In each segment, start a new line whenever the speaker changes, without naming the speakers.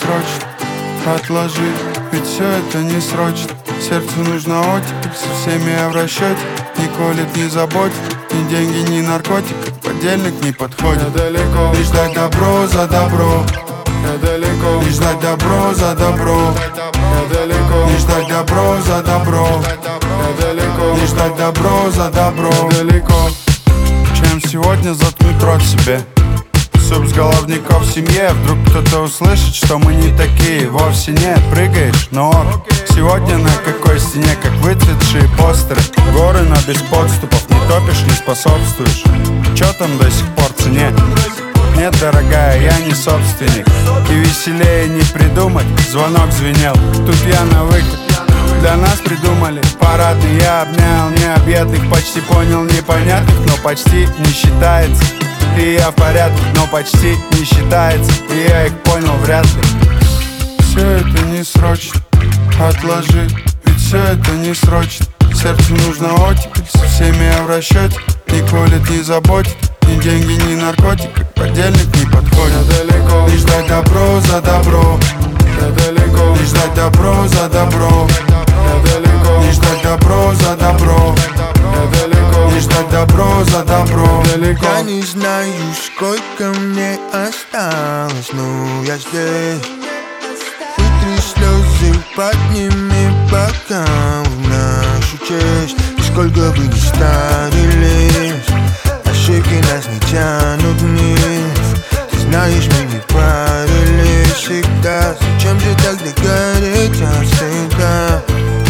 срочно, отложи, ведь все это не срочно. Сердцу нужна оттепель, со всеми я в расчете. Не колет, не заботит, ни деньги, ни наркотик. Подельник не подходит. Я далеко, лишь дать добро за добро. Я далеко, лишь дать добро за добро. Я далеко, лишь дать добро за добро. Я далеко, лишь дать добро за добро. Я далеко. Чем сегодня заткнуть рот себе? Суп с головников в семье. Вдруг кто-то услышит, что мы не такие. Вовсе нет, прыгаешь, но ок. Сегодня на какой стене, как выцветшие постеры. Горы, но без подступов. Не топишь, не способствуешь. Чё там до сих пор цене? Нет, дорогая, я не собственник. И веселее не придумать. Звонок звенел, тут я на выход. Для нас придумали парадный. Я обнял необъятных, почти понял непонятных, но почти не считается. И я в порядке, но почти не считается. И я их понял вряд ли. Все это не срочно, отложи, ведь все это не срочно. Сердцу нужна оттепель, со всеми я в расчете. Не колет, не заботит, ни деньги, ни наркотик. Подельник не подходит. Я далеко, лишь дать добро за добро. Я далеко, лишь дать добро за добро. Я далеко, лишь дать добро за добро. Я далеко, лишь дать добро за добро. Далеко.
Я не знаю, сколько мне осталось, но я здесь. Вытри слезы, подними бокал в нашу честь. Сколько бы ни старились, ошибки нас не тянут вниз. Ты знаешь, мы не правились всегда. Зачем же тогда гореть всегда?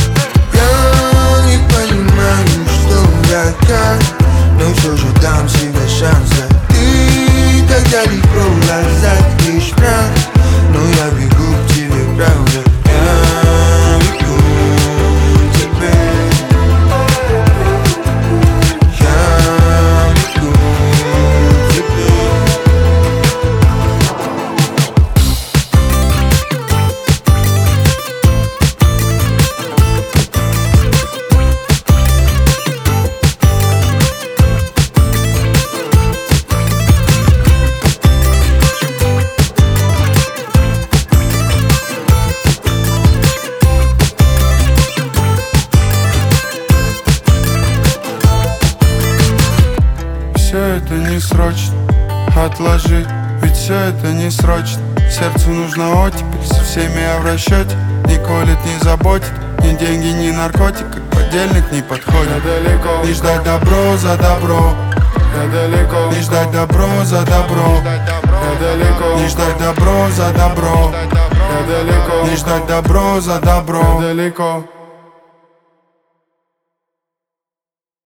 Я не понимаю, что я как, но все же дам себе шанс. Ты так далеко, глаза лишь мрак, но я бегу к тебе, правда. Я бегу к тебе. Я бегу к тебе.
Все это не срочно, отложи, ведь все это не срочно. Сердцу нужна оттепель, со всеми я в расчете. Не колет, не заботит, ни деньги, ни наркотик. Как подельник не подходит. Я далеко, лишь дать добро за добро. Я далеко, лишь дать добро за добро. Я далеко, лишь дать добро за добро. Я далеко, лишь дать добро за добро. Я далеко.